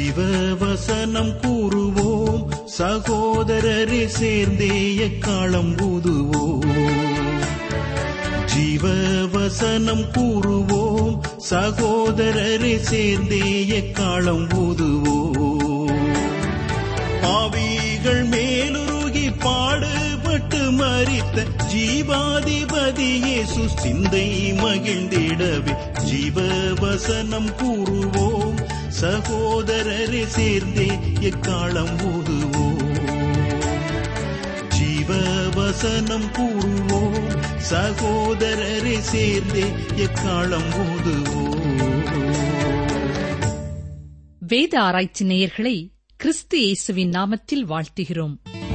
ஜீவவசனம் கூறுவோம் சகோதரரே, சேர்ந்தே எக்காலம் ஊதுவோம். ஜீவவசனம் கூறுவோம் சகோதரரே, சேர்ந்தே எக்காலம் ஊதுவோம். பாவிகள் மேலுருகி பாடுபட்டு மரித்த ஜீவாதிபதி இயேசு சிந்தை மகிழ்ந்திடவே ஜீவவசனம் கூறுவோம் சகோதரரே, சேர்ந்தே எக்காலம் ஊதுவோம். ஜீவவசனம் கூறுவோம் சகோதரரே, சேர்ந்தே எக்காலம் ஊதுவோம். வேத ஆராய்ச்சி நேயர்களை கிறிஸ்து இயேசுவின் நாமத்தில் வாழ்த்துகிறோம்.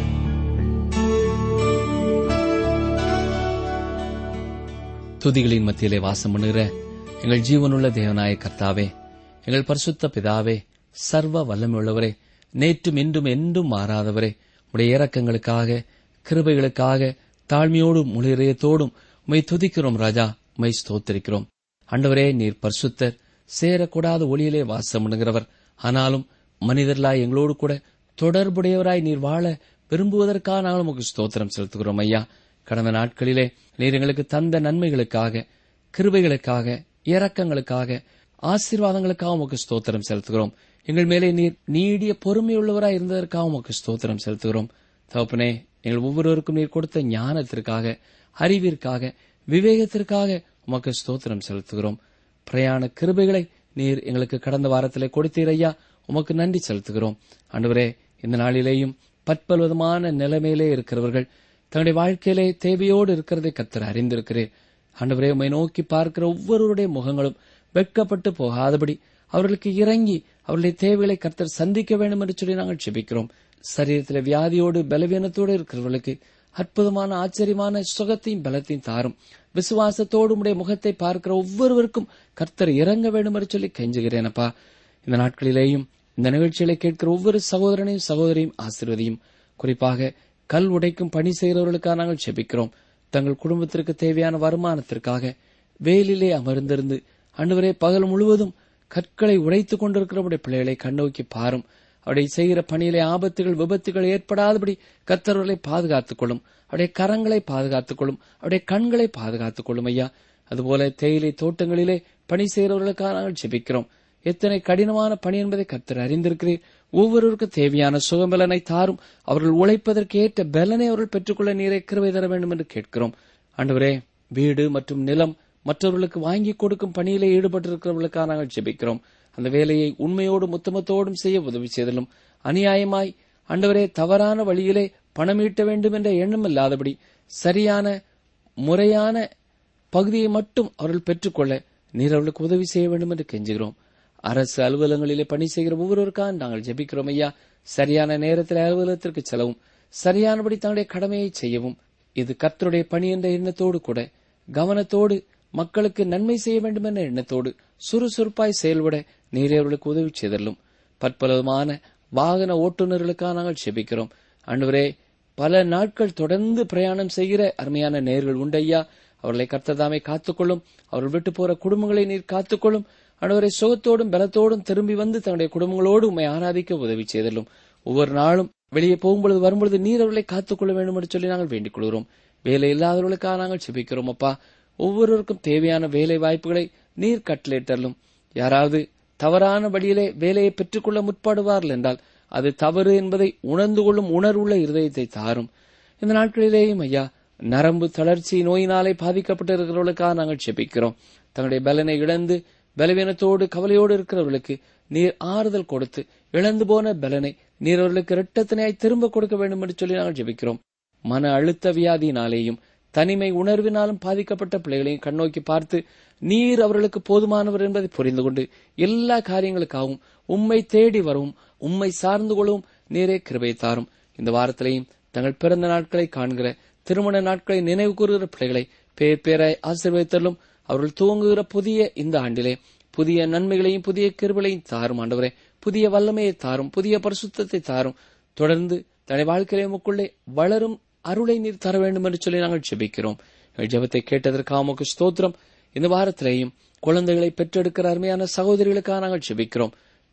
துதிகளின் மத்தியிலே வாசம் பண்ணுகிற எங்கள் ஜீவனுள்ள தேவனாய கர்த்தாவே, எங்கள் பரிசுத்த பிதாவே, சர்வ வல்லமையுள்ளவரே, நேற்றும் இன்றும் என்றும் மாறாதவரே, உடைய இரக்கங்களுக்காக கிருபைகளுக்காக தாழ்மையோடும் முழு இதயத்தோடும் உம்மை துதிக்கிறோம் ராஜா, உம்மை ஸ்தோத்திரிக்கிறோம். ஆண்டவரே, நீர் பரிசுத்தர், சேரக்கூடாத ஒளியிலே வாசம் பண்ணுகிறவர். ஆனாலும் மனிதர்களாய் எங்களோடு கூட தொடர்புடையவராய் நீர் வாழ விரும்புவதற்காக நாங்கள் உமக்கு ஸ்தோத்திரம் செலுத்துகிறோம் ஐயா. கடந்த நாட்களிலே நீர் எங்களுக்கு தந்த நன்மைகளுக்காக, கிருபைகளுக்காக, இரக்கங்களுக்காக, ஆசீர்வாதங்களுக்காக உமக்கு ஸ்தோத்திரம் செலுத்துகிறோம். எங்கள் மேலே நீர் நீடிய பொறுமையுள்ளவராய் இருந்ததற்காக உமக்கு ஸ்தோத்திரம் செலுத்துகிறோம். தகப்பனே, எங்கள் ஒவ்வொருவருக்கும் நீர் கொடுத்த ஞானத்திற்காக, அறிவிற்காக, விவேகத்திற்காக உமக்கு ஸ்தோத்திரம் செலுத்துகிறோம். பிரயாண கிருபைகளை நீர் எங்களுக்கு கடந்த வாரத்திலே கொடுத்தீர் ஐயா, உமக்கு நன்றி செலுத்துகிறோம். ஆண்டவரே, இந்த நாளிலேயும் பற்பல்விதமான நிலைமையிலே இருக்கிறவர்கள் தங்களுடைய வாழ்க்கையிலே தேவையோடு இருக்கிறதை கர்த்தர் அறிந்திருக்கிறேன். ஆண்டவரே, உம்மை நோக்கி பார்க்கிற ஒவ்வொருவருடைய முகங்களும் வெட்கப்பட்டு போகாதபடி அவர்களுக்கு இறங்கி அவருடைய தேவைகளை கர்த்தர் சந்திக்க வேண்டும் என்று சொல்லி நாங்கள் ஜெபிக்கிறோம். சரீரத்தில் வியாதியோடு பலவீனத்தோடு இருக்கிறவர்களுக்கு அற்புதமான ஆச்சரியமான சுகத்தையும் பலத்தையும் தாரும். விசுவாசத்தோடு உடைய முகத்தை பார்க்கிற ஒவ்வொருவருக்கும் கர்த்தர் இறங்க வேண்டும் என்று சொல்லி கெஞ்சுகிறேனப்பா. இந்த நாட்களிலேயும் இந்த நிகழ்ச்சிகளை கேட்கிற ஒவ்வொரு சகோதரனையும் சகோதரியும் ஆசீர்வதியும். குறிப்பாக கல் உடைக்கும் பணி செய்கிறவர்களுக்காக நாங்கள் ஜெபிக்கிறோம். தங்கள் குடும்பத்திற்கு தேவையான வருமானத்திற்காக வேலிலே அமர்ந்திருந்து ஆண்டவரே பகல் முழுவதும் கற்களை உடைத்துக் கொண்டிருக்கிற பிள்ளைகளை கண்ணோக்கி பாரும். அவருடைய செய்கிற பணியிலே ஆபத்துகள் விபத்துகள் ஏற்படாதபடி கர்த்தர்களை பாதுகாத்துக் கொள்ளும். அவருடைய கரங்களை பாதுகாத்துக் கொள்ளும். அவருடைய கண்களை பாதுகாத்துக் கொள்ளும் ஐயா. அதுபோல தேயிலை தோட்டங்களிலே பணி செய்கிறவர்களுக்காக நாங்கள் ஜெபிக்கிறோம். எத்தனை கடினமான பணி என்பதை கர்த்தர் அறிந்திருக்கிறீர். ஒவ்வொருவருக்கும் தேவையான சுகபலனை தாரும். அவர்கள் உழைப்பதற்கு ஏற்ற பலனை அவர்கள் பெற்றுக்கொள்ள நீரை கிருபை தர வேண்டும் என்று கேட்கிறோம். ஆண்டவரே, வீடு மற்றும் நிலம் மற்றவர்களுக்கு வாங்கி கொடுக்கும் பணியிலே ஈடுபட்டிருக்கிறவர்களுக்காக நாங்கள் ஜெபிக்கிறோம். அந்த வேலையை உண்மையோடும் உத்தமத்தோடும் செய்ய உதவி செய்தலும், அநியாயமாய் ஆண்டவரே தவறான வழியிலே பணம் ஈட்ட வேண்டும் என்ற எண்ணம் இல்லாதபடி சரியான முறையான பகுதியை மட்டும் அவர்கள் பெற்றுக்கொள்ள நீர் அவர்களுக்கு உதவி செய்ய வேண்டும் என்று கெஞ்சுகிறோம். அரசு அலுவலகங்களிலே பணி செய்கிற ஒவ்வொருவருக்காக நாங்கள் ஜெபிக்கிறோம் ஐயா. சரியான நேரத்தில் அலுவலகத்திற்கு செல்லவும், சரியானபடி தங்களுடைய கடமையை செய்யவும், இது கர்த்தருடைய பணி என்ற எண்ணத்தோடு கூட கவனத்தோடு மக்களுக்கு நன்மை செய்ய வேண்டும் என்ற எண்ணத்தோடு சுறுசுறுப்பாய் செயல்பட நீரே அவர்களுக்கு உதவி செய்தலும். பற்பலமான வாகன ஓட்டுநர்களுக்காக நாங்கள் ஜெபிக்கிறோம். ஆண்டவரே, பல நாட்கள் தொடர்ந்து பிரயாணம் செய்கிற அருமையான நேர்கள் உண்டையா, அவர்களை கர்த்ததாமே காத்துக்கொள்ளும். அவர்கள் விட்டு போற குடும்பங்களை நீர் காத்துக்கொள்ளும். ஆண்டவரை சுகத்தோடும் பலத்தோடும் திரும்பி வந்து தன்னுடைய குடும்பங்களோடு உண்மை ஆராதிக்க உதவி செய்தலும். ஒவ்வொரு நாளும் வெளியே போகும்பொழுது வரும்பொழுது நீர் அவர்களை காத்துக்கொள்ள வேண்டும் என்று சொல்லி நாங்கள் வேண்டிக் கொள்கிறோம். வேலை இல்லாதவர்களுக்காக நாங்கள் ஜெபிக்கிறோம் அப்பா. ஒவ்வொருவருக்கும் தேவையான வேலை வாய்ப்புகளை நீர் கட்டளையிட்டலும். யாராவது தவறான வழியிலே வேலையை பெற்றுக்கொள்ள முற்படுவார்கள் என்றால் அது தவறு என்பதை உணர்ந்து கொள்ளும் உணர்வுள்ள இருதயத்தை தாரும். இந்த நாட்களிலேயும் ஐயா, நரம்பு தளர்ச்சி நோயினாலே பாதிக்கப்பட்டு இருக்கிறவர்களுக்காக நாங்கள் ஜெபிக்கிறோம். தங்களுடைய பலனை இழந்து பலவீனத்தோடு கவலையோடு இருக்கிறவர்களுக்கு நீர் ஆறுதல் கொடுத்து இழந்து போன பலனை நீர் அவர்களுக்கு இரட்டத்தினாய் திரும்ப கொடுக்க வேண்டும் என்று சொல்லி நாங்கள் ஜெபிக்கிறோம். மன அழுத்த வியாதியினாலேயும் தனிமை உணர்வினாலும் பாதிக்கப்பட்ட பிள்ளைகளையும் கண்ணோக்கி பார்த்து நீர் அவர்களுக்கு போதுமானவர் என்பதை புரிந்து கொண்டு எல்லா காரியங்களுக்காகவும் உம்மை தேடி வரவும் உம்மை சார்ந்து கொள்ளவும் நீரே கிருபை தாரும். இந்த வாரத்திலேயும் தங்கள் பிறந்த நாட்களை காண்கிற, திருமண நாட்களை நினைவு கூறுகிற பிள்ளைகளை பேர் பேராய் ஆசீர்வதித்தலும். அவர்கள் துவங்குகிற புதிய இந்த ஆண்டிலே புதிய நன்மைகளையும் புதிய கிருபைகளையும் தாரும். ஆண்டவரே, புதிய வல்லமையை தாரும், புதிய பரிசுத்தத்தை தாரும். தொடர்ந்து தன்னை வாழ்க்கையிலே உமக்குள்ளே வளரும் அருளை நீர் தர வேண்டும் என்று சொல்லி நாங்கள் ஜெபிக்கிறோம். எங்கள் ஜெபத்தை கேட்டதற்காக உமக்கு ஸ்தோத்திரம். இந்த வாரத்திலேயும் குழந்தைகளை பெற்றெடுக்கிற அருமையான சகோதரிகளுக்காக நாங்கள் ஜெபிக்கிறோம்.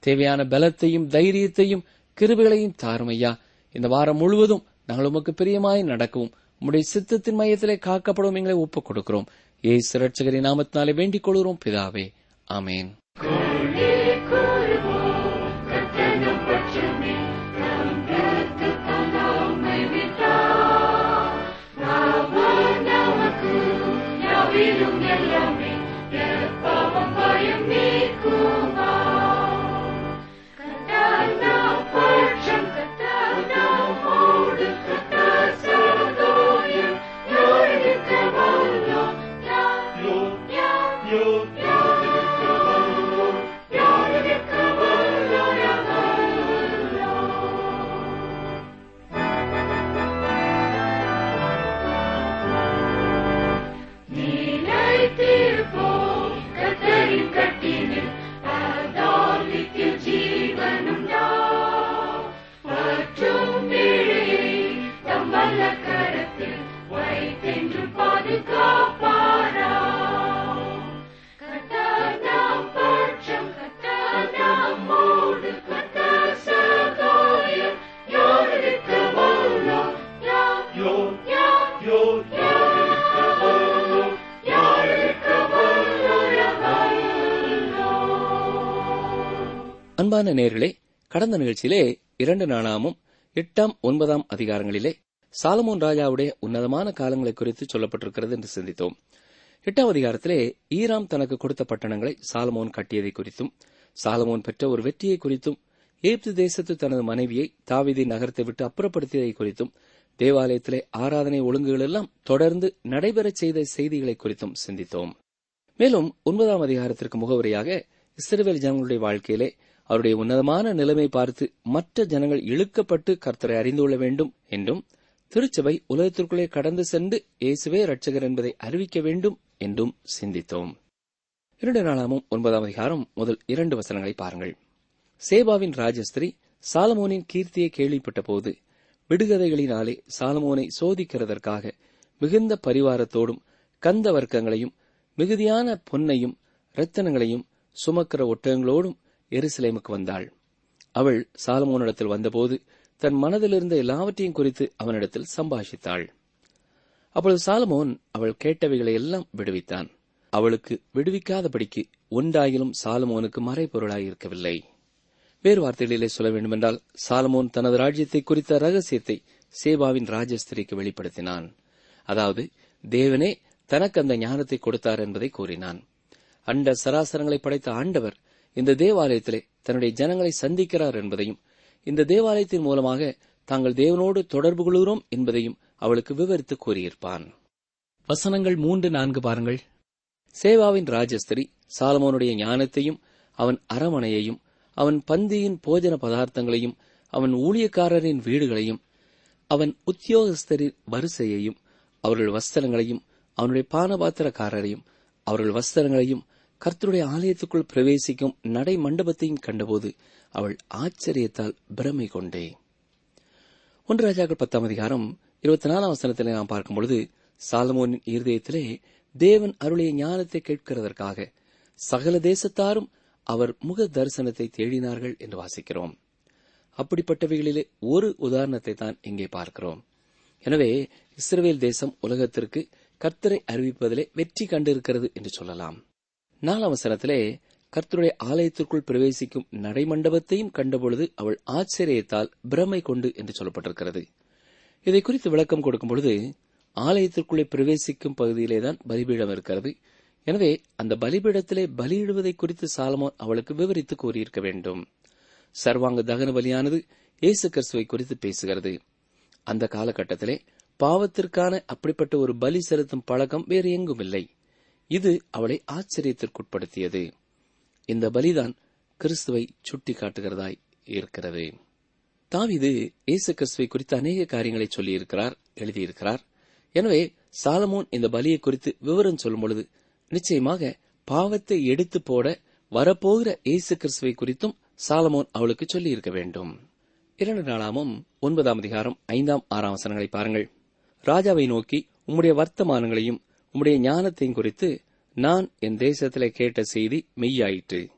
தேவையான பலத்தையும் தைரியத்தையும் கிருபைகளையும் தாரும் ஐயா. இந்த வாரம் முழுவதும் நாங்கள் உமக்கு பிரியமாய் நடக்கவும் உம்முடைய சித்தத்தின் மையத்திலே காக்கப்படும் எங்களை ஒப்புக் கொடுக்கிறோம். இயேசு இரட்சகரின் நாமத்தினாலே வேண்டிக் கொள்கிறோம் பிதாவே, ஆமேன். அன்பான நேயர்களே, கடந்த நிகழ்ச்சியிலே 2 நாளாமும் 8ஆம் 9ஆம் அதிகாரங்களிலே சாலமோன் ராஜாவுடைய உன்னதமான காலங்களை குறித்து சொல்லப்பட்டிருக்கிறது என்று சிந்தித்தோம். 8ஆம் அதிகாரத்திலே ஈராம் தனக்கு கொடுத்த பட்டணங்களை சாலமோன் கட்டியதை குறித்தும், சாலமோன் பெற்ற ஒரு வெற்றியை குறித்தும், எகிப்து தேசத்து தனது மனைவியை தாவீதின் நகரத்தை விட்டு அப்புறப்படுத்தியதை குறித்தும், தேவாலயத்திலே ஆராதனை ஒழுங்குகள் எல்லாம் தொடர்ந்து நடைபெறச் செய்த செய்திகளை குறித்தும் சிந்தித்தோம். மேலும் 9ஆம் அதிகாரத்திற்கு முகவரியாக இஸ்ரவேல் ஜனங்களுடைய வாழ்க்கையிலே அவருடைய உன்னதமான நிலைமை பார்த்து மற்ற ஜனங்கள் இழுக்கப்பட்டு கர்த்தரை அறிந்து கொள்ள வேண்டும் என்றும், திருச்சபை உலகத்திற்குள்ளே கடந்து சென்று இயேசுவே இரட்சகர் என்பதை அறிவிக்க வேண்டும் என்றும் சிந்தித்தோம். 2 நாளாமும் 9ஆம் அதிகாரம் முதல் 2 வசனங்களை பாருங்கள். சேபாவின் ராஜஸ்திரி சாலமோனின் கீர்த்தியை கேள்விப்பட்ட போது விடுகதைகளினாலே சாலமோனை சோதிக்கிறதற்காக மிகுந்த பரிவாரத்தோடும் கந்த வர்க்கங்களையும் மிகுதியான பொன்னையும் இரத்தனங்களையும் சுமக்கிற ஒட்டகங்களோடும் எருசலேமுக்கு வந்தாள். அவள் சாலமோனிடத்தில் வந்தபோது தன் மனதிலிருந்த எல்லாவற்றையும் குறித்து அவனிடத்தில் சம்பாஷித்தாள். அப்பொழுது சாலமோன் அவள் கேட்டவைகளை எல்லாம் விடுவித்தான். அவளுக்கு விடுவிக்காதபடிக்கு ஒன்றாயிலும் சாலமோனுக்கு மறைபொருளாயிருக்கவில்லை. வேறு வார்த்தைகளிலே சொல்ல வேண்டுமென்றால், சாலமோன் தனது ராஜ்யத்தை குறித்த ரகசியத்தை சேபாவின் ராஜஸ்திரிக்கு வெளிப்படுத்தினான். அதாவது, தேவனே தனக்கு அந்த ஞானத்தை கொடுத்தார் என்பதை கூறினான். அண்ட சராசரங்களை படைத்த ஆண்டவர் இந்த தேவாலயத்திலே தன்னுடைய ஜனங்களை சந்திக்கிறார் என்பதையும், இந்த தேவாலயத்தின் மூலமாக தாங்கள் தேவனோடு தொடர்பு கொள்கிறோம் என்பதையும் அவளுக்கு விவரித்து கூறியிருப்பான். வசனங்கள் 3-4 பாருங்கள். சேபாவின் ராஜஸ்திரி சாலமோனுடைய ஞானத்தையும் அவன் அரமனையையும் அவன் பந்தியின் போஜன பதார்த்தங்களையும் அவன் ஊழியக்காரரின் வீடுகளையும் அவன் உத்தியோகஸ்தரின் வரிசையையும் அவர்கள் வஸ்திரங்களையும் அவனுடைய பானபாத்திரக்காரரையும் அவர்கள் வஸ்திரங்களையும் கர்த்தருடைய ஆலயத்துக்குள் பிரவேசிக்கும் நடை மண்டபத்தையும் கண்டபோது அவள் ஆச்சரியத்தால் பிரமை கொண்டே. 1 ராஜாக்கள் 10ஆம் அதிகாரம் 24ஆம் வசனத்திலே நாம் பார்க்கும்பொழுது, சாலமோனின் இருதயத்திலே தேவன் அருளிய ஞானத்தை கேட்கிறதற்காக சகல தேசத்தாரும் அவர் முக தரிசனத்தை தேடினார்கள் என்று வாசிக்கிறோம். அப்படிப்பட்டவைகளிலே ஒரு உதாரணத்தை தான் இங்கே பார்க்கிறோம். எனவே இஸ்ரவேல் தேசம் உலகத்திற்கு கர்த்தரை அறிவிப்பதிலே வெற்றி கண்டிருக்கிறது என்று சொல்லலாம். 4ஆம் வசனத்திலே கர்த்தருடைய ஆலயத்திற்குள் பிரவேசிக்கும் நடைமண்டபத்தையும் கண்டபொழுது அவள் ஆச்சரியத்தால் பிரமை கொண்டு என்று சொல்லப்பட்டிருக்கிறது. இதை குறித்து விளக்கம் கொடுக்கும் பொழுது, ஆலயத்திற்குள்ளே பிரவேசிக்கும் பகுதியிலேதான் பலிபீடம் இருக்கிறது. எனவே அந்த பலிபீடத்திலே பலியிடுவதை குறித்து சாலமோன் அவளுக்கு விவரித்து கூறியிருக்க வேண்டும். சர்வாங்க தகன பலியானது இயேசு கிறிஸ்துவை குறித்து பேசுகிறது. அந்த காலகட்டத்திலே பாவத்திற்கான அப்படிப்பட்ட ஒரு பலி செலுத்தும் பழக்கம் வேறு எங்கும் இல்லை. இது அவளை ஆச்சரியத்திற்குட்படுத்தியது. இந்த பலிதான் கிறிஸ்துவை சுட்டி காட்டுகிறதாய் இருக்கிறது. தாவீது இயேசு கிறிஸ்துவை குறித்து அநேக காரியங்களை சொல்லியிருக்கிறார், எழுதியிருக்கிறார். எனவே சாலமோன் இந்த பலியை குறித்து விவரம் சொல்லும் பொழுது நிச்சயமாக பாவத்தை எடுத்து போட வரப்போகிற இயேசு கிறிஸ்துவை குறித்தும் சாலமோன் அவளுக்கு சொல்லியிருக்க வேண்டும். 2 நாளாமும் 9ஆம் அதிகாரம் 5ஆம் 6ஆம் வசனங்களை பாருங்கள். ராஜாவை நோக்கி, உம்முடைய வர்த்தமானங்களையும் உம்முடைய ஞானத்தையும் குறித்து நான் என் தேசத்திலே கேட்ட செய்தி மெய்யாயிற்று.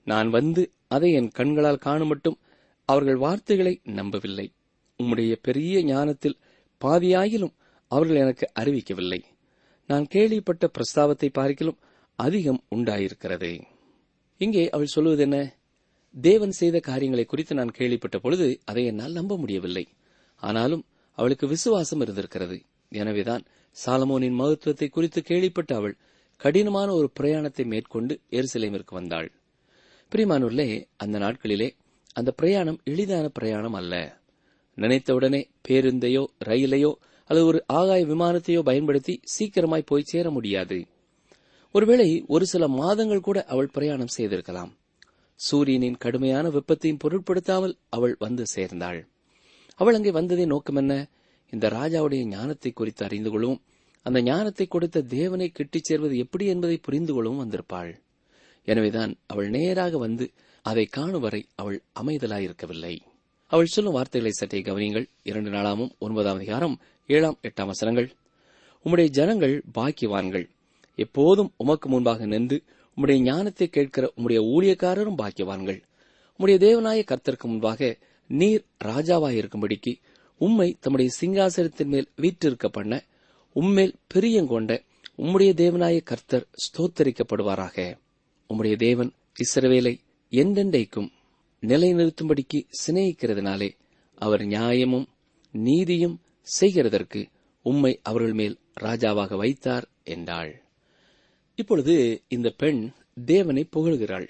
நான் வந்து அதை என் கண்களால் காணுமட்டும் அவர்கள் வார்த்தைகளை நம்பவில்லை. உம்முடைய பெரிய ஞானத்தில் பாதியாயிலும் அவர்கள் எனக்கு அறிவிக்கவில்லை. நான் கேள்விப்பட்ட பிரஸ்தாவத்தை பார்க்கிலும் அதிகம் உண்டாயிருக்கிறது. இங்கே அவள் சொல்வது என்ன? தேவன் செய்த காரியங்களை குறித்து நான் கேள்விப்பட்ட பொழுது அதை என்னால் நம்ப முடியவில்லை. ஆனாலும் அவளுக்கு விசுவாசம் இருந்திருக்கிறது. எனவேதான் சாலமோனின் மகத்துவத்தை குறித்து கேள்விப்பட்ட அவள் கடினமான ஒரு பிரயாணத்தை மேற்கொண்டு எருசலேமிற்கு வந்தாள். பிரியமானவர்களே, அந்த நாட்களிலே அந்த பிரயாணம் எளிதான பிரயாணம் அல்ல. நினைத்தவுடனே பேருந்தையோ ரயிலையோ அல்லது ஒரு ஆகாய விமானத்தையோ பயன்படுத்தி சீக்கிரமாய் போய் சேர முடியாது. ஒருவேளை ஒரு சில மாதங்கள் கூட அவள் பிரயாணம் செய்திருக்கலாம். சூரியனின் கடுமையான வெப்பத்தையும் பொருட்படுத்தாமல் அவள் வந்து சேர்ந்தாள். அவள் அங்கே வந்ததே நோக்கம் என்ன? இந்த ராஜாவுடைய ஞானத்தை குறித்து அறிந்து கொள்ளவும், அந்த ஞானத்தை கொடுத்த தேவனை கிட்டிச் சேர்வது எப்படி என்பதை புரிந்து கொள்ளவும் வந்திருப்பாள். எனவேதான் அவள் நேராக வந்து அதை காணும் வரை அவள் அமைதலாயிருக்கவில்லை. அவள் சொல்லும் வார்த்தைகளை சற்றே கவனியுங்கள். 2 நாளாமும் 9ஆம் அதிகாரம் 7, 8 வசனங்கள். உம்முடைய ஜனங்கள் பாக்கியவான்கள், எப்போதும் உமக்கு முன்பாக நின்று உம்முடைய ஞானத்தை கேட்கிற உம்முடைய ஊழியக்காரரும் பாக்கியவான்கள். உம்முடைய தேவனாய கர்த்தருக்கு முன்பாக நீர் ராஜாவாயிருக்கும்படிக்கு உம்மை தம்முடைய சிங்காசனத்தின் மேல் வீற்றிருக்க பண்ண உம்மேல் பிரியங்கொண்ட உம்முடைய தேவனாய கர்த்தர் ஸ்தோத்தரிக்கப்படுவாராக. உம்முடைய தேவன் இஸ்ரவேலை என்றென்றைக்கும் நிலைநிறுத்தும்படிக்கு சிநேகிக்கிறதுனாலே அவர் நியாயமும் நீதியும் செய்கிறதற்கு உம்மை அவர்கள் மேல் ராஜாவாக வைத்தார் என்றாள். இப்பொழுது இந்த பெண் தேவனை புகழ்கிறாள்.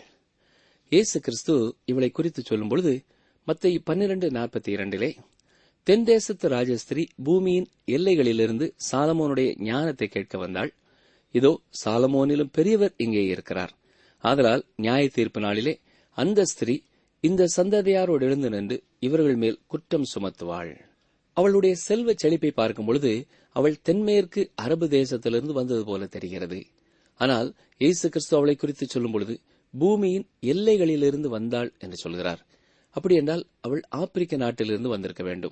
இயேசு கிறிஸ்து இவளை குறித்து சொல்லும் பொழுது மத்தேயு 12:42 தென் தேசத்து ராஜஸ்திரீ பூமியின் எல்லைகளிலிருந்து சாலமோனுடைய ஞானத்தை கேட்க வந்தாள். இதோ சாலமோனிலும் பெரியவர் இங்கே இருக்கிறார். ஆதலால் நியாய தீர்ப்பு நாளிலே அந்த ஸ்திரீ இந்த சந்ததியாரோடு எழுந்து நின்று இவர்கள் மேல் குற்றம் சுமத்துவாள். அவளுடைய செல்வ செழிப்பை பார்க்கும் பொழுது அவள் தென்மேற்கு அரபு தேசத்திலிருந்து வந்தது போல தெரிகிறது. ஆனால் இயேசு கிறிஸ்து அவளை குறித்து சொல்லும் பொழுது பூமியின் எல்லைகளிலிருந்து வந்தாள் என்று சொல்கிறார். அப்படி என்றால் அவள் ஆப்பிரிக்க நாட்டிலிருந்து வந்திருக்க வேண்டும்.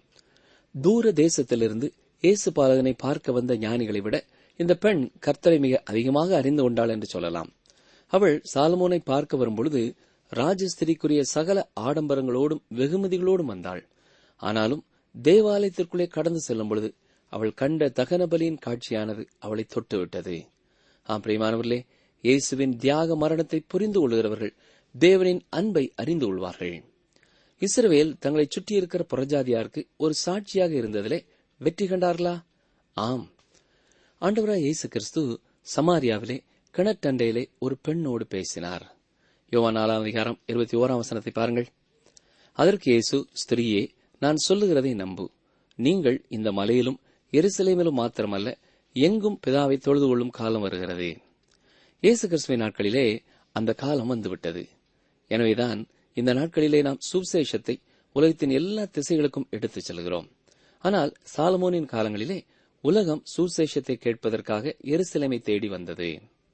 தூர தேசத்திலிருந்து இயேசு பாலகனை பார்க்க வந்த ஞானிகளை விட இந்த பெண் கர்த்தரை மிக அதிகமாக அறிந்து கொண்டாள் என்று சொல்லலாம். அவள் சாலமோனை பார்க்க வரும்பொழுது ராஜஸ்திரிக்குரிய சகல ஆடம்பரங்களோடும் வெகுமதிகளோடும் வந்தாள். ஆனாலும் தேவாலயத்திற்குள்ளே கடந்து செல்லும் பொழுது அவள் கண்ட தகன பலியின் காட்சியானது அவளை தொட்டுவிட்டது. பிரியமானவர்களே, இயேசுவின் தியாக மரணத்தை புரிந்து கொள்கிறவர்கள் தேவனின் அன்பை அறிந்து கொள்வார்கள். இஸ்ரவேல் தங்களை சுற்றியிருக்கிற புறஜாதியாருக்கு ஒரு சாட்சியாக இருந்ததிலே வெற்றி கண்டார்களா? ஆம். ஆண்டவராய் இயேசு கிறிஸ்து சமாரியாவிலே கிணற்றண்டையிலே ஒரு பெண்ணோடு பேசினார். யோவான் 4ஆம் அதிகாரம் 21ஆம் வசனத்தை பாருங்கள். அதற்கு இயேசு, ஸ்திரீயே, நான் சொல்லுகிறதை நம்பு. நீங்கள் இந்த மலையிலும் எருசலேமிலும் மாத்திரமல்ல, எங்கும் பிதாவை தொழுது கொள்ளும் காலம் வருகிறது. இயேசு கிறிஸ்துவின் நாட்களிலே அந்த காலம் வந்துவிட்டது. எனவேதான் இந்த நாட்களிலே நாம் சுவிசேஷத்தை உலகத்தின் எல்லா திசைகளுக்கும் எடுத்துச் செல்கிறோம். ஆனால் சாலமோனின் காலங்களிலே உலகம் சுவிசேஷத்தை கேட்பதற்காக எருசலேமை தேடி வந்தது.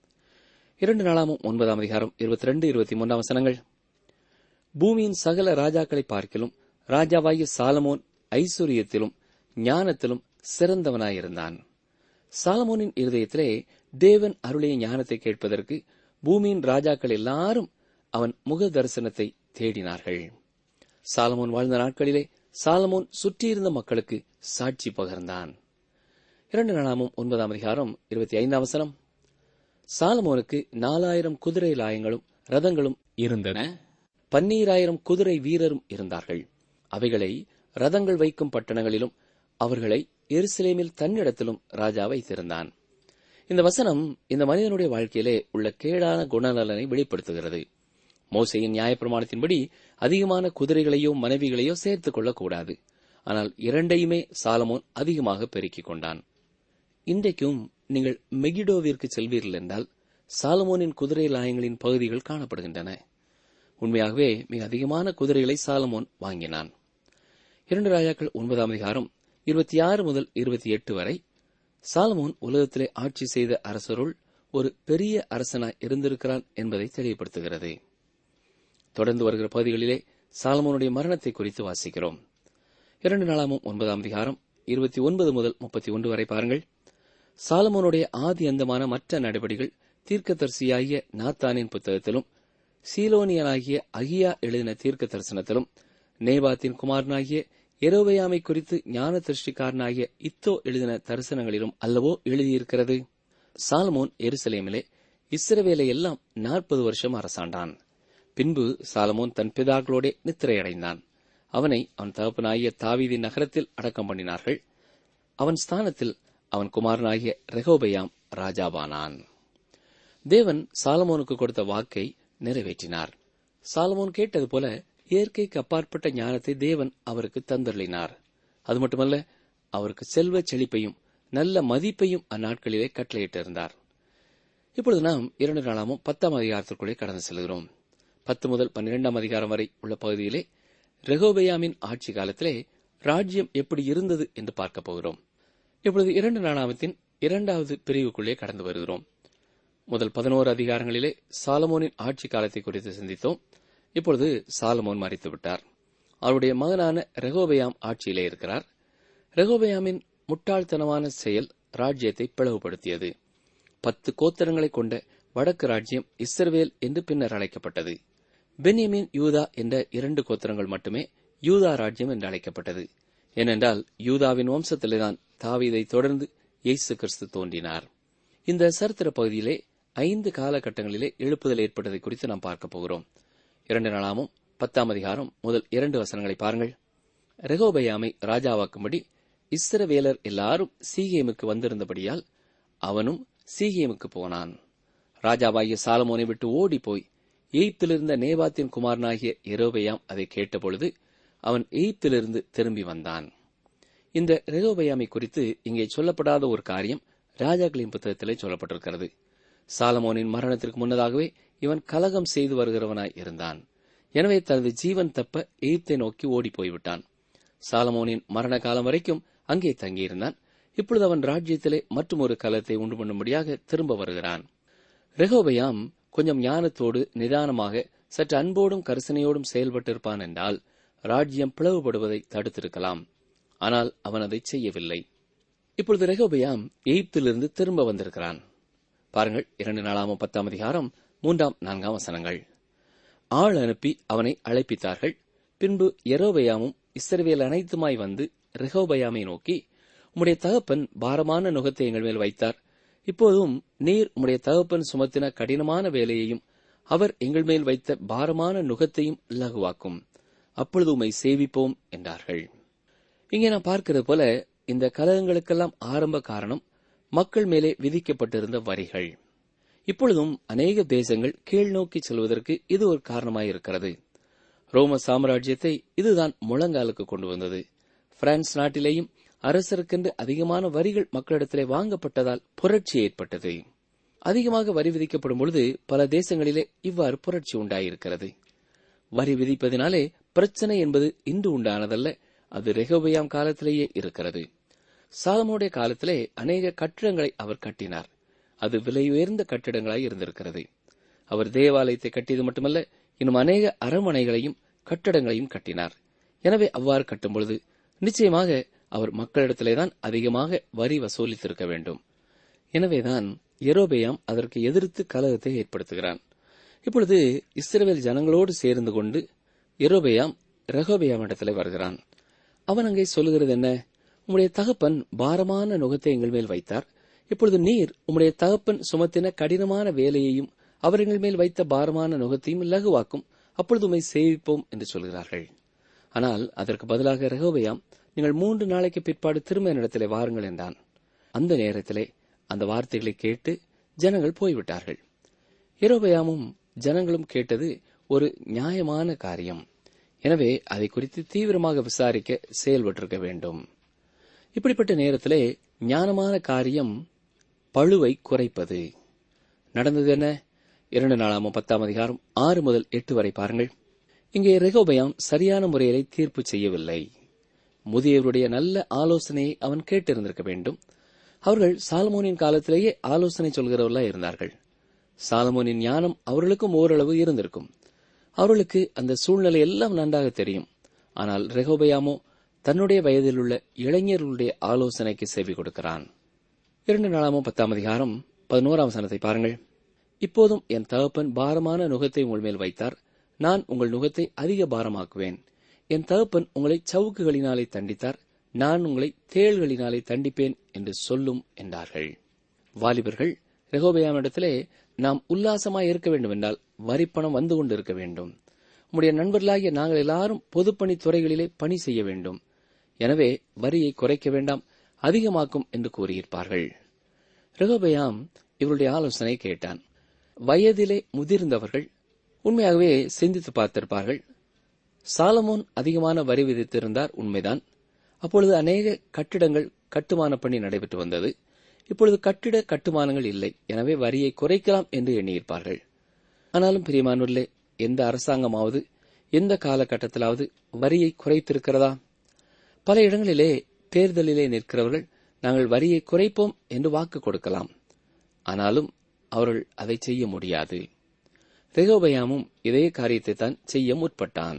2 நாளாமும் 9ஆம் அதிகாரம் 22, 23 வசனங்கள். பூமியின் சகல ராஜாக்களை பார்க்கிலும் ராஜாவாகிய சாலமோன் ஐஸ்வரியத்திலும் ஞானத்திலும் சிறந்தவனாயிருந்தான். சாலமோனின் இருதயத்திலே தேவன் அருளிய ஞானத்தை கேட்பதற்கு பூமியின் ராஜாக்கள் எல்லாரும் அவன் முக தரிசனத்தை தேடினார்கள். சாலமோன் வாழ்ந்த நாட்களிலே சாலமோன் சுற்றியிருந்த மக்களுக்கு சாட்சி பகர்ந்தான். 2 நாளாமும் 9ஆம் அதிகாரம் 25ஆம் வசனம். சாலமோனுக்கு 4000 குதிரை லாயங்களும் ரதங்களும் இருந்தன. 12000 குதிரை வீரரும் இருந்தார்கள். அவைகளை ரதங்கள் வைக்கும் பட்டணங்களிலும் அவர்களை எருசலேமில் தன்னிடத்திலும் ராஜா வைத்திருந்தான். இந்த வசனம் இந்த மனிதனுடைய வாழ்க்கையிலே உள்ள கேடான குணநலனை வெளிப்படுத்துகிறது. மோசேயின் நியாயப்பிரமாணத்தின்படி அதிகமான குதிரைகளையோ மனைவிகளையோ சேர்த்துக் கொள்ளக்கூடாது. ஆனால் இரண்டையுமே சாலமோன் அதிகமாக பெருக்கிக் கொண்டான். இன்றைக்கும் நீங்கள் மெகிடோவிற்கு செல்வீர்கள் என்றால் சாலமோனின் குதிரை லாயங்களின் பகுதிகள் காணப்படுகின்றன. உண்மையாகவே மிக அதிகமான குதிரைகளை சாலமோன் வாங்கினான். 2 ராஜாக்கள் 9ஆம் அதிகாரம் 26 முதல் 28 வரை சாலமோன் உலகத்திலே ஆட்சி செய்த அரசருள் ஒரு பெரிய அரசனாய் இருந்திருக்கிறான் என்பதை தெளிவுபடுத்துகிறது. தொடர்ந்து வருகிற பகுதிகளிலே சாலமோனுடைய மரணத்தை குறித்து வாசிக்கிறோம். 2 நாளாமும் 9ஆம் அதிகாரம் 29 முதல் 31 வரை பாருங்கள். சாலமோனுடைய ஆதி அந்தமான மற்ற நடபடிகள் தீர்க்கதரிசியாகிய நாத்தானின் புத்தகத்திலும் சீலோனியனாகிய அகியா எழுதின தீர்க்க தரிசனத்திலும், நேபாத்தின் குமாரனாகிய யெரொபெயாமை குறித்து ஞான திருஷ்டிக்காரனாகிய இத்தோ எழுதின தரிசனங்களிலும் அல்லவோ எழுதியிருக்கிறது. சாலமோன் எருசலேமிலே இஸ்ரவேலை எல்லாம் 40 வருஷம் அரசாண்டான். பின்பு சாலமோன் தன் பிதாக்களோடே நித்திரையடைந்தான். அவனை அவன் தகப்பனாகிய தாவீதின் நகரத்தில் அடக்கம் பண்ணினார்கள். அவன் ஸ்தானத்தில் அவன் குமாரனாகிய ரெகொபெயாம் ராஜாவானான். தேவன் சாலமோனுக்கு கொடுத்த வாக்கை நிறைவேற்றினார். சாலமோன் கேட்டது போல இயற்கைக்கு அப்பாற்பட்ட ஞானத்தை தேவன் அவருக்கு தந்தருளினார். அது மட்டுமல்ல, அவருக்கு செல்வ செழிப்பையும் நல்ல மதிப்பையும் அந்நாட்களிலே கட்டளையிட்டிருந்தார். இப்பொழுது நாம் 2 நாளாமும் 10ஆம் அதிகாரத்திற்குள்ளே கடந்து செல்கிறோம். 10 முதல் 12ஆம் அதிகாரம் வரை உள்ள பகுதியிலே ரெகொபெயாமின் ஆட்சி காலத்திலே ராஜ்யம் எப்படி இருந்தது என்று பார்க்க போகிறோம். இப்பொழுது 2 நாளாமத்தின் 2வது பிரிவுக்குள்ளே கடந்து வருகிறோம். முதல் 11 அதிகாரங்களிலே சாலமோனின் ஆட்சி காலத்தை குறித்து சிந்தித்தோம். இப்பொழுது சாலமோன் மரித்துவிட்டார். அவருடைய மகனான ரெகொபெயாம் ஆட்சியிலே இருக்கிறார். ரெகொபெயாமின் முட்டாள்தனமான செயல் ராஜ்யத்தை பிளவுபடுத்தியது. 10 கோத்திரங்களை கொண்ட வடக்கு ராஜ்யம் இஸ்ரவேல் என்று பின்னர் அழைக்கப்பட்டது. பென்யமீன், யூதா என்ற 2 கோத்திரங்கள் மட்டுமே யூதா ராஜ்யம் என்று அழைக்கப்பட்டது. ஏனென்றால் யூதாவின் வம்சத்திலேதான் தாவீதை தொடர்ந்து இயேசு கிறிஸ்து தோன்றினார். இந்த சரித்திர பகுதியிலே 5 காலகட்டங்களிலே எழுப்புதல் ஏற்பட்டதை குறித்து நாம் பார்க்க போகிறோம். 2 நாளாமும் 10ஆம் அதிகாரம் முதல் 2 வசனங்களை பாருங்கள். ரெகொபெயாமை ராஜாவாக்கும்படி இஸ்ரவேலர் எல்லாரும் சீகேமுக்கு வந்திருந்தபடியால் அவனும் சீகேமுக்கு போனான். ராஜாவாகிய சாலமோனை விட்டு ஓடிப்போய் எகிப்திலிருந்த நேபாத்தின் குமாரனாகிய யெரொபெயாம் அதை கேட்டபொழுது அவன் எகிப்திலிருந்து திரும்பி வந்தான். இந்த ரெகொபெயாமை குறித்து இங்கே சொல்லப்படாத ஒரு காரியம் ராஜாக்களின் புத்தகத்திலே சொல்லப்பட்டிருக்கிறது. சாலமோனின் மரணத்திற்கு முன்னதாகவே இவன் கலகம் செய்து வருகிறவனாய் இருந்தான். எனவே தனது ஜீவன் தப்ப எகிப்தை நோக்கி ஓடி போய்விட்டான். சாலமோனின் மரண காலம் வரைக்கும் அங்கே தங்கியிருந்தான். இப்பொழுது அவன் ராஜ்யத்திலே மற்றும் ஒரு கலத்தை உண்டு பண்ணும்படியாக திரும்ப வருகிறான். ரெகொபெயாம் கொஞ்சம் ஞானத்தோடு நிதானமாக சற்று அன்போடும் கரிசனையோடும் செயல்பட்டிருப்பான் என்றால் ராஜ்யம் பிளவுபடுவதை தடுத்திருக்கலாம். ஆனால் அவன் அதை செய்யவில்லை. இப்பொழுது ரெகொபெயாம் எகிப்திலிருந்து திரும்ப வந்திருக்கிறான். பாருங்கள், 2 நாளாமும் 10ஆம் அதிகாரம் 3, 4 வசனங்கள். ஆள் அனுப்பி அவனை அழைப்பித்தார்கள். பின்பு யெரொபெயாமும் இஸ்ரவேல் அனைத்துமாய் வந்து ரெகொபெயாமை நோக்கி, உம்முடைய தகப்பன் பாரமான நுகத்தை எங்கள் மேல் வைத்தார். இப்போதும் நீர் உம்முடைய தகப்பன் சுமத்தின கடினமான வேலையையும் அவர் எங்கள் மேல் வைத்த பாரமான நுகத்தையும் லகுவாக்கும். அப்பொழுது உம்மை சேவிப்போம் என்றார்கள். இங்கே நாம் பார்க்கிறது போல இந்த கலகங்களுக்கெல்லாம் ஆரம்ப காரணம் மக்கள் மேலே விதிக்கப்பட்டிருந்த வரிகள். இப்பொழுதும் அநேக தேசங்கள் கீழ் நோக்கி செல்வதற்கு இது ஒரு காரணமாயிருக்கிறது. ரோம சாம்ராஜ்யத்தை இதுதான் முழங்காலுக்கு கொண்டு வந்தது. பிரான்ஸ் நாட்டிலேயும் அரசருக்கென்று அதிகமான வரிகள் மக்களிடத்திலே வாங்கப்பட்டதால் புரட்சி ஏற்பட்டது. அதிகமாக வரி விதிக்கப்படும் பொழுது பல தேசங்களிலே இவ்வாறு புரட்சி உண்டாயிருக்கிறது. வரி விதிப்பதினாலே பிரச்சனை என்பது இன்று உண்டானதல்ல, அது ரெகொபெயாம் காலத்திலேயே இருக்கிறது. சாலமோனுடைய காலத்திலே அநேக கட்டிடங்களை அவர் கட்டினார். அது விலை உயர்ந்த கட்டிடங்களாய் இருந்திருக்கிறது. அவர் தேவாலயத்தை கட்டியது மட்டுமல்ல, இன்னும் அநேக அரண்மனைகளையும் கட்டடங்களையும் கட்டினார். எனவே அவ்வாறு கட்டும்பொழுது நிச்சயமாக அவர் மக்களிடத்திலேதான் அதிகமாக வரி வசூலித்திருக்க வேண்டும். எனவேதான் யெரொபெயாம் அதற்கு எதிர்த்து கலகத்தை ஏற்படுத்துகிறான். இப்பொழுது இஸ்ரவேல் ஜனங்களோடு சேர்ந்து கொண்டு யெரொபெயாம் ரெகொபெயாம் இடத்திலே வருகிறான். அவன் அங்கே சொல்லுகிறது என்ன? உம்முடைய தகப்பன் பாரமான நுகத்தை எங்கள் மேல் வைத்தார். இப்பொழுது நீர் உம்முடைய தகப்பன் சுமத்தின கடினமான வேலையையும் அவர் எங்கள் மேல் வைத்த பாரமான நுகத்தையும் லகுவாக்கும். அப்பொழுது உம்மை சேவிப்போம் என்று சொல்கிறார்கள். ஆனால் அதற்கு பதிலாக ரெகொபெயாம், நீங்கள் 3 நாளைக்கு பிற்பாடு திரும்ப என்னிடத்திலே வாருங்கள் என்றான். அந்த நேரத்திலே அந்த வார்த்தைகளை கேட்டு ஜனங்கள் போய்விட்டார்கள். யெரொபெயாமும் ஜனங்களும் கேட்டது ஒரு நியாயமான காரியம். எனவே அதை குறித்து தீவிரமாக விசாரிக்க செயல்பட்டிருக்க வேண்டும். இப்படிப்பட்ட நேரத்திலே ஞானமான காரியம் பழுவை குறைப்பது. நடந்தது என்ன? 2 நாளாமும் 10ஆம் அதிகாரம் 6 முதல் 8 வரை பாருங்கள். இங்கே ரெகொபெயாம் சரியான முறையிலே தீர்ப்பு செய்யவில்லை. முதியவருடைய நல்ல ஆலோசனையை அவன் கேட்டிருந்திருக்க வேண்டும். அவர்கள் சாலமோனின் காலத்திலேயே ஆலோசனை சொல்கிறவர்களா இருந்தார்கள். சாலமோனின் ஞானம் அவர்களுக்கும் ஓரளவு இருந்திருக்கும். அவர்களுக்கு அந்த சூழ்நிலை எல்லாம் நன்றாக தெரியும். ஆனால் ரெகொபெயாமோ தன்னுடைய வயதில் உள்ள இளைஞர்களுடைய ஆலோசனைக்கு செவி கொடுக்கிறான். 2 நாளாமும் 10ஆம் அதிகாரம் 11ஆம் வசனத்தை பாருங்கள். இப்போதும் என் தகப்பன் பாரமான நுகத்தை உங்கள் மேல் வைத்தார், நான் உங்கள் நுகத்தை அதிக பாரமாக்குவேன். என் தகப்பன் உங்களை சவுக்குகளினாலே தண்டித்தார், நான் உங்களை தேள்களினாலே தண்டிப்பேன் என்று சொல்லும் என்றார்கள். வாலிபர்கள் ரெகோபெயாமிடத்திலே, நாம் உல்லாசமாய் இருக்க வேண்டும் என்றால் வரிப்பணம் வந்து கொண்டிருக்க வேண்டும். உம்முடைய நண்பர்களாகிய நாங்கள் எல்லாரும் பொதுப்பணி துறைகளிலே பணி செய்ய வேண்டும். எனவே வரியை குறைக்க வேண்டாம், அதிகமாக்கும் என்று கூறியிருப்பார்கள். ரெகோபெயாம் இவருடைய ஆலோசனை கேட்டான். வயதிலே முதிர்ந்தவர்கள் உண்மையாகவே சிந்தித்து பார்த்திருப்பார்கள். சாலமோன் அதிகமான வரி விதித்திருந்தார், உண்மைதான். அப்பொழுது அநேக கட்டிடங்கள் கட்டுமான பணி நடைபெற்று வந்தது. இப்பொழுது கட்டிட கட்டுமானங்கள் இல்லை, எனவே வரியை குறைக்கலாம் என்று எண்ணியிருப்பார்கள். ஆனாலும் பிரியமானவர்களே, எந்த அரசாங்கமாவது எந்த காலகட்டத்திலாவது வரியை குறைத்திருக்கிறதா? பல இடங்களிலே தேர்தலிலே நிற்கிறவர்கள் நாங்கள் வரியை குறைப்போம் என்று வாக்கு கொடுக்கலாம். ஆனாலும் அவர்கள் அதை செய்ய முடியாது. ரெகோபெயாமும் இதே காரியத்தை தான் செய்ய முற்பட்டான்.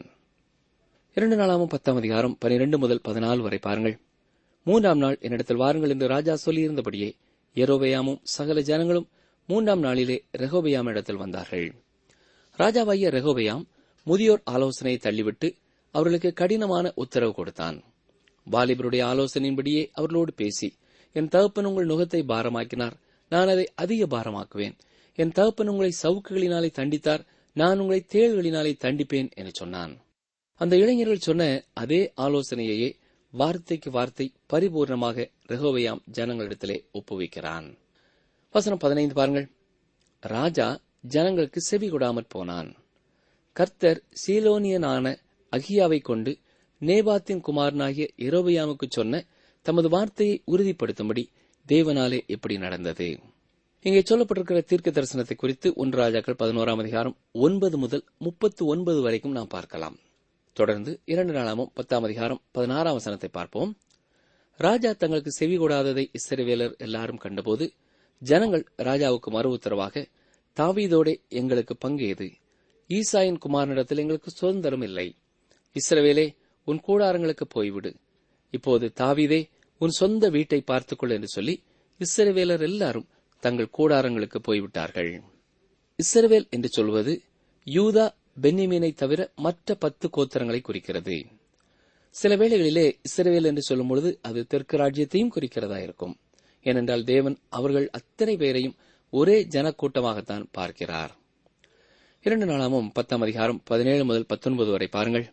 2 நாளாமும் 10ஆம் அதிகாரம் 12 முதல் 14 வரை பாருங்கள். 3ஆம் நாள் என்னிடத்தில் வாருங்கள் என்று ராஜா சொல்லியிருந்தபடியே யெரொபெயாமும் சகல ஜனங்களும் 3ஆம் நாளிலே ரெகோபெயாமிடத்தில் வந்தார்கள். ராஜாவாகிய ரெகோபெயாம் முதியோர் ஆலோசனையை தள்ளிவிட்டு அவர்களுக்கு கடினமான உத்தரவு கொடுத்தான். வாலிபருடைய ஆலோசனையின்படியே அவர்களோடு பேசி, என் தகப்பன் உங்கள் நுகத்தை பாரமாக்கினார், நான் அதை அதிக பாரமாக்குவேன். என் தகப்பன் உங்களை சவுக்குகளினாலே தண்டித்தார், நான் உங்களை தேள்களினாலே தண்டிப்பேன் என்று சொன்னான். அந்த இளைஞர்கள் சொன்ன அதே ஆலோசனையையே வார்த்தைக்கு வார்த்தை பரிபூர்ணமாக ரெகோபெயாம் ஜனங்களிடத்திலே ஒப்புவிக்கிறான். வசனம் 15 பாருங்கள். ராஜா ஜனங்களுக்கு செவி கொடாமற் போனான். கர்த்தர் சீலோனியனான அகியாவை கொண்டு நேபாத்தின் குமாரனாகிய யெரொபெயாமுக்கு சொன்ன தமது வார்த்தையை உறுதிப்படுத்தும்படி தேவனாலே எப்படி நடந்தது? இங்கே சொல்லப்பட்டிருக்கிற தீர்க்க தரிசனத்தை குறித்து 1 ராஜாக்கள் 11ஆம் அதிகாரம் 9 முதல் 39 வரைக்கும் நாம் பார்க்கலாம். தொடர்ந்து 2 நாளாமும் 10ஆம் அதிகாரம் 16ஆம் வசனத்தை பார்ப்போம். ராஜா தங்களுக்கு செவி கொடாததை இஸ்ரவேலர் எல்லாரும் கண்டபோது ஜனங்கள் ராஜாவுக்கு மறு உத்தரவாக, தாவீதோடே எங்களுக்கு பங்கு ஏது? ஈசாயின் குமாரனிடத்தில் எங்களுக்கு சுதந்திரம் இல்லை. இஸ்ரவேலே, உன் கூடாரங்களுக்கு போய்விடு. இப்போது தாவீதே, உன் சொந்த வீட்டை பார்த்துக்கொள் என்று சொல்லி இஸ்ரவேலர் எல்லாரும் தங்கள் கூடாரங்களுக்கு போய்விட்டார்கள். இஸ்ரவேல் என்று சொல்வது யூதா பென்யமீனை தவிர மற்ற 10 கோத்திரங்களை குறிக்கிறது. சில வேளைகளிலே இஸ்ரவேல் என்று சொல்லும் பொழுது அது தெற்கு ராஜ்யத்தையும் குறிக்கிறதா இருக்கும். ஏனென்றால் தேவன் அவர்கள் அத்தனை பேரையும் ஒரே ஜனக்கூட்டமாகத்தான் பார்க்கிறார். 2 நாளாமும் 10ஆம் அதிகாரம் 17 முதல் 19 வரை பாருங்கள்.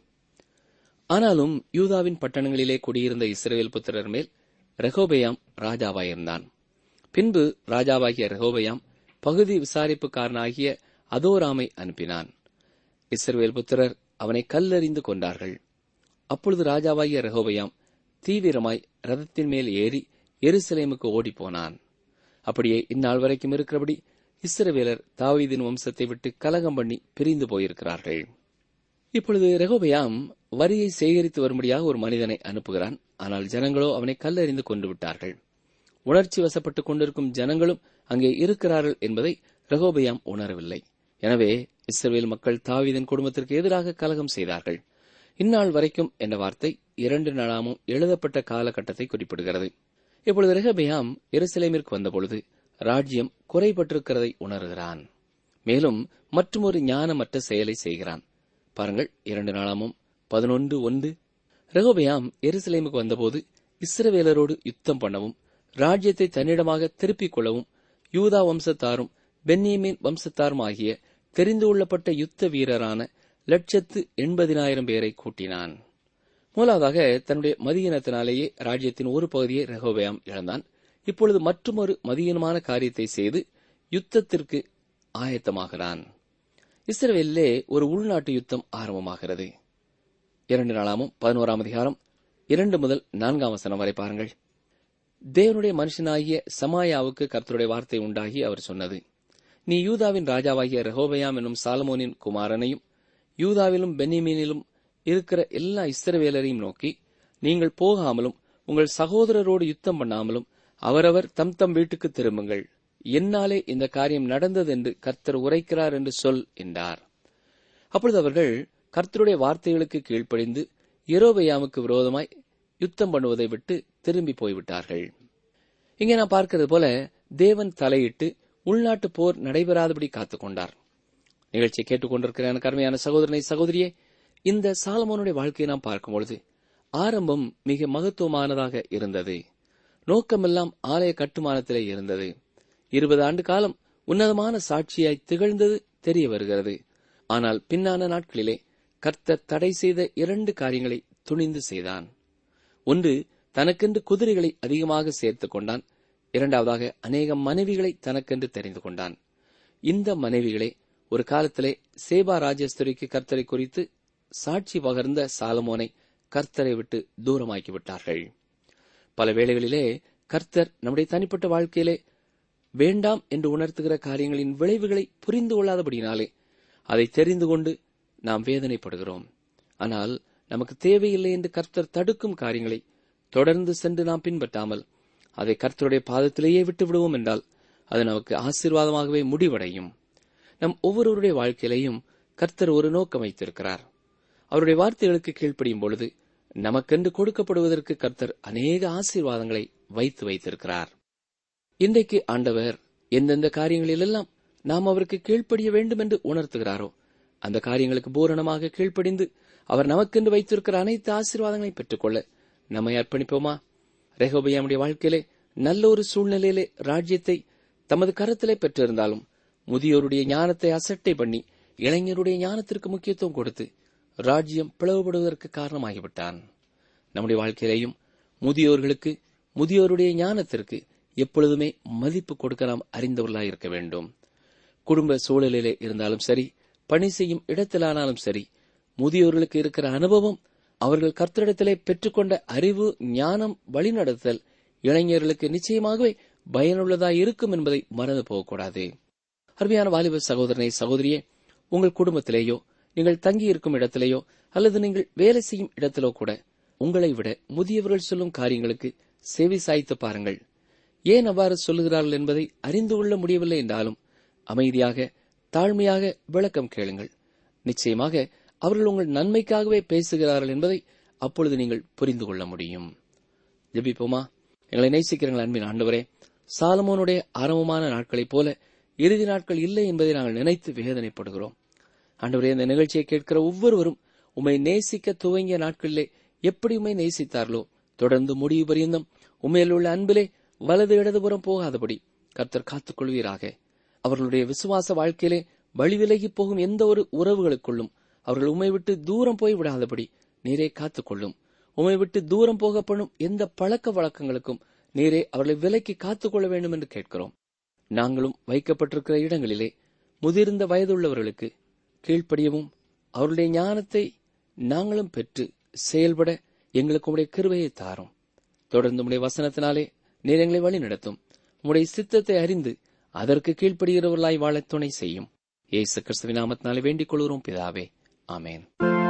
ஆனாலும் யூதாவின் பட்டணங்களிலே குடியிருந்த இஸ்ரவேல் புத்திரர் மேல் ரெகோபெயாம் ராஜாவாயிருந்தான். பின்பு ராஜாவாகிய ரெகோபெயாம் பகுதி விசாரிப்புக்காரனாகிய அதோராமை அனுப்பினான். இஸ்ரவேல் புத்திரர் அவனை கல்லெறிந்து கொண்டார்கள். அப்பொழுது ராஜாவாகிய ரெகோபெயாம் தீவிரமாய் ரதத்தின் மேல் ஏறி எருசலேமுக்கு ஓடிப்போனான். அப்படியே இந்நாள் வரைக்கும் இருக்கிறபடி இஸ்ரவேலர் தாவீதின் வம்சத்தை விட்டு கலகம் பண்ணி பிரிந்து போயிருக்கிறார்கள். இப்பொழுது ரெகோபெயாம் வரியை சேகரித்து வரும்படியாக ஒரு மனிதனை அனுப்புகிறான். ஆனால் ஜனங்களோ அவனை கல்லெறிந்து கொண்டு விட்டார்கள். உணர்ச்சி வசப்பட்டுக் கொண்டிருக்கும் ஜனங்களும் அங்கே இருக்கிறார்கள் என்பதை ரெகோபெயாம் உணரவில்லை. எனவே இஸ்ரவேல் மக்கள் தாவீதின் குடும்பத்திற்கு எதிராக கலகம் செய்தார்கள். இந்நாள் வரைக்கும் என்ற வார்த்தை 2 நாளாமும் எழுதப்பட்ட காலகட்டத்தை குறிப்பிடுகிறது. இப்பொழுது ரெகோபெயாம் எருசலேமிற்கு வந்தபொழுது ராஜ்யம் குறைபட்டிருக்கிறதை உணர்கிறான். மேலும் மற்றொரு ஞானமற்ற செயலை செய்கிறான். பாருங்கள், 2 நாளாமும் 11:1. ரெகோபெயாம் எருசலேமுக்கு வந்தபோது இஸ்ரவேலரோடு யுத்தம் பண்ணவும் ராஜ்யத்தை தன்னிடமாக திருப்பிக் கொள்ளவும் யூதா வம்சத்தாரும் பென்யமீன் வம்சத்தாரும் ஆகிய தெரிந்து கொள்ளப்பட்ட யுத்த வீரரான 180,000 பேரை கூட்டினான். முதலாவதாக தன்னுடைய மதியினத்தினாலேயே ராஜ்யத்தின் ஒரு பகுதியை ரெகோபெயாம் இழந்தான். இப்பொழுது மற்றொரு மதியீனமான காரியத்தை செய்து யுத்தத்திற்கு ஆயத்தமாகிறான். இஸ்ரவேலிலே ஒரு உள்நாட்டு யுத்தம் ஆரம்பமாகிறது. 2 நாளாமும் 11ஆம் அதிகாரம் 2 முதல் 4ஆம் வசனம் வரை பாருங்கள். தேவனுடைய மனுஷனாகிய சமாயாவுக்கு கர்த்தருடைய வார்த்தை உண்டாகி அவர் சொன்னது, நீ யூதாவின் ராஜாவாகிய ரெகோபெயாம் என்னும் சாலமோனின் குமாரனையும் யூதாவிலும் பென்யமீனிலும் இருக்கிற எல்லா இஸ்ரவேலரையும் நோக்கி, நீங்கள் போகாமலும் உங்கள் சகோதரரோடு யுத்தம் பண்ணாமலும் அவரவர் தம் தம் வீட்டுக்கு திரும்புங்கள். என்னாலே இந்த காரியம் நடந்தது என்று கர்த்தர் உரைக்கிறார் என்று சொல் என்றார். அப்பொழுது அவர்கள் கர்த்தருடைய வார்த்தைகளுக்கு கீழ்ப்படிந்து யெரொபெயாமுக்கு விரோதமாய் யுத்தம் பண்ணுவதை விட்டு திரும்பி போய்விட்டார்கள். இங்கே நாம் பார்க்கிறது போல தேவன் தலையிட்டு உள்நாட்டு போர் நடைபெறாதபடி காத்துக் கொண்டார். நிகழ்ச்சியை கேட்டுக் கொண்டிருக்கிற எனக்கு அருமையான சகோதரனை சகோதரியே, இந்த சாலமோனுடைய வாழ்க்கையை நாம் பார்க்கும்பொழுது ஆரம்பம் மிக மகத்துவமானதாக இருந்தது. நோக்கமெல்லாம் ஆலய கட்டுமானத்திலே இருந்தது. 20 ஆண்டு காலம் உன்னதமான சாட்சியாய் திகழ்ந்தது தெரிய வருகிறது. ஆனால் பின்னான நாட்களிலே கர்த்தர் தடை செய்த 2 காரியங்களை துணிந்து செய்தான். ஒன்று, தனக்கென்று குதிரைகளை அதிகமாக சேர்த்துக் கொண்டான். இரண்டாவதாக அநேக மனைவிகளை தனக்கென்று தெரிந்து கொண்டான். இந்த மனைவிகளே ஒரு காலத்திலே சேபா ராஜஸ்திரிக்கு கர்த்தரை குறித்து சாட்சி பகர்ந்த சாலமோனை கர்த்தரை விட்டு தூரமாக்கிவிட்டார்கள். பல வேளைகளிலே கர்த்தர் நம்முடைய தனிப்பட்ட வாழ்க்கையிலே வேண்டாம் என்று உணர்த்துகிற காரியங்களின் விளைவுகளை புரிந்து கொள்ளாதபடினாலே அதை தெரிந்து கொண்டு நாம் வேதனைப்படுகிறோம். ஆனால் நமக்கு தேவையில்லை என்று கர்த்தர் தடுக்கும் காரியங்களை தொடர்ந்து சென்று நாம் பின்பற்றாமல் அதை கர்த்தருடைய பாதத்திலேயே விட்டு விடுவோம் என்றால் அது நமக்கு ஆசீர்வாதமாகவே முடிவடையும். நம் ஒவ்வொருவருடைய வாழ்க்கையிலையும் கர்த்தர் ஒரு நோக்கம் வைத்திருக்கிறார். அவருடைய வார்த்தைகளுக்கு கீழ்ப்படியும் பொழுது நமக்கென்று கொடுக்கப்படுவதற்கு கர்த்தர் அநேக ஆசீர்வாதங்களை வைத்திருக்கிறார். இன்றைக்கு ஆண்டவர் எந்தெந்த காரியங்களிலெல்லாம் நாம் அவருக்கு கீழ்ப்படிய வேண்டும் என்று உணர்த்துகிறாரோ அந்த காரியங்களுக்கு பூரணமாக கீழ்ப்படிந்து அவர் நமக்கென்று வைத்திருக்கிற அனைத்து ஆசீர்வாதங்களை பெற்றுக்கொள்ள நம்மை அர்ப்பணிப்போமா? ரெகொபெயாமுடைய வாழ்க்கையிலே நல்ல ஒரு சூழ்நிலையிலே ராஜ்யத்தை தமது கரத்திலே பெற்றிருந்தாலும் முதியோருடைய ஞானத்தை அசட்டை பண்ணி இளைஞருடைய ஞானத்திற்கு முக்கியத்துவம் கொடுத்து ராஜ்யம் பிளவுபடுவதற்கு காரணமாகிவிட்டான். நம்முடைய வாழ்க்கையிலேயும் முதியோர்களுக்கு முதியோருடைய ஞானத்திற்கு எப்பொழுதுமே மதிப்பு கொடுக்க நாம் அறிந்தவர்களாக இருக்க வேண்டும். குடும்ப சூழலிலே இருந்தாலும் சரி, பணி செய்யும் இடத்திலானாலும் சரி, முதியோர்களுக்கு இருக்கிற அனுபவம், அவர்கள் கர்த்தரிடத்திலே பெற்றுக்கொண்ட அறிவு, ஞானம், வழிநடத்தல் இளைஞர்களுக்கு நிச்சயமாகவே பயனுள்ளதாய் இருக்கும் என்பதை மறந்து போகக்கூடாது. அருமையான வாலிப சகோதரனை சகோதரியே, உங்கள் குடும்பத்திலேயோ நீங்கள் தங்கியிருக்கும் இடத்திலேயோ அல்லது நீங்கள் வேலை செய்யும் இடத்திலோ கூட உங்களை விட முதியவர்கள் சொல்லும் காரியங்களுக்கு செவி சாய்த்து பாருங்கள். ஏன் அவ்வாறு சொல்லுகிறார்கள் என்பதை அறிந்து கொள்ள முடியவில்லை என்றாலும் அமைதியாக தாழ்மையாக விளக்கம் கேளுங்கள். நிச்சயமாக அவர்கள் உங்கள் நன்மைக்காகவே பேசுகிறார்கள் என்பதை அப்பொழுது நீங்கள் புரிந்து கொள்ள முடியும். ஜெபிப்போமா? எங்களை நேசிக்கிறீர்கள் அன்பின் ஆண்டவரே, சாலமோனுடைய ஆரம்பமான நாட்களைப் போல இறுதி நாட்கள் இல்லை என்பதை நாங்கள் நினைத்து வேதனைப்படுகிறோம். ஆண்டவரே, இந்த நிகழ்ச்சியை கேட்கிற ஒவ்வொருவரும் உம்மை நேசிக்க துவங்கிய நாட்களிலே எப்படி உம்மை நேசித்தார்களோ தொடர்ந்து முடிவு பரியந்தம் உம்மையில் உள்ள அன்பிலே வலது இடதுபுறம் போகாதபடி கர்த்தர் காத்துக் கொள்வீராக. அவர்களுடைய விசுவாச வாழ்க்கையிலே வழிவிலகி போகும் எந்த ஒரு உறவுகளுக்குள்ளும் அவர்கள் உம்மை விட்டு தூரம் போய் விடாதபடி நீரே காத்துக்கொள்ளும். உம்மை விட்டு தூரம் போகப்படும் எந்த பழக்க வழக்கங்களுக்கும் நீரே அவர்களை விலக்கி காத்துக்கொள்ள வேண்டும் என்று கேட்கிறோம். நாங்களும் வைக்கப்பட்டிருக்கிற இடங்களிலே முதிர்ந்த வயதுள்ளவர்களுக்கு கீழ்ப்படியவும் அவருடைய ஞானத்தை நாங்களும் பெற்று செயல்பட எங்களுக்கு உம்முடைய கிருபையை தாரும். தொடர்ந்து உம்முடைய வசனத்தினாலே நீர் எங்களை வழி நடத்தும். உம்முடைய சித்தத்தை அறிந்து அதற்கு கீழ்ப்படுகிறவர்களாய் வாழ துணை செய்யும். இயேசு கிறிஸ்துவின் நாமத்தினாலே வேண்டிக் கொள்கிறோம் பிதாவே, ஆமென்.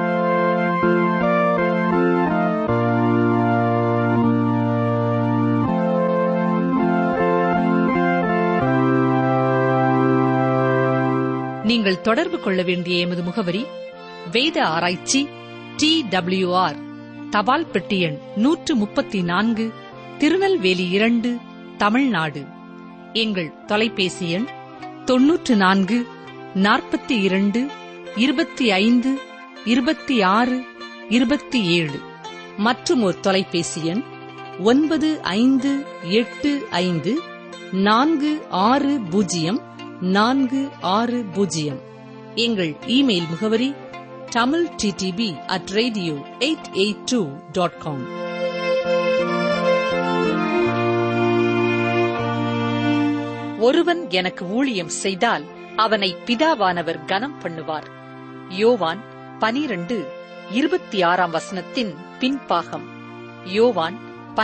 நீங்கள் தொடர்பு கொள்ள வேண்டிய எமது முகவரி: வேத ஆராய்ச்சி TWR, தபால் பெட்டி எண் 134, திருநெல்வேலி 2, தமிழ்நாடு. எங்கள் தொலைபேசி எண் 94 42 25 26 27. மற்றும் ஒரு தொலைபேசி எண் 9585 460 460. எங்கள் இமெயில் முகவரி tamilttb@radio882.com. ஒருவன் எனக்கு ஊழியம் செய்தால் அவனை பிதாவானவர் கனம் பண்ணுவார். யோவான் 12:26 பின்பாகம். யோவான்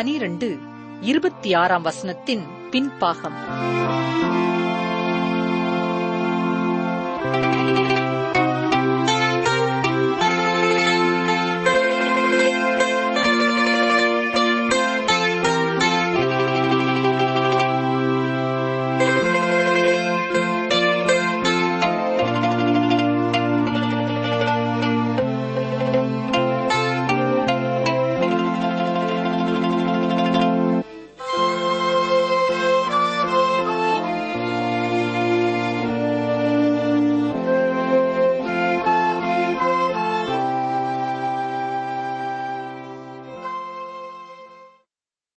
12:26 பின்பாகம்.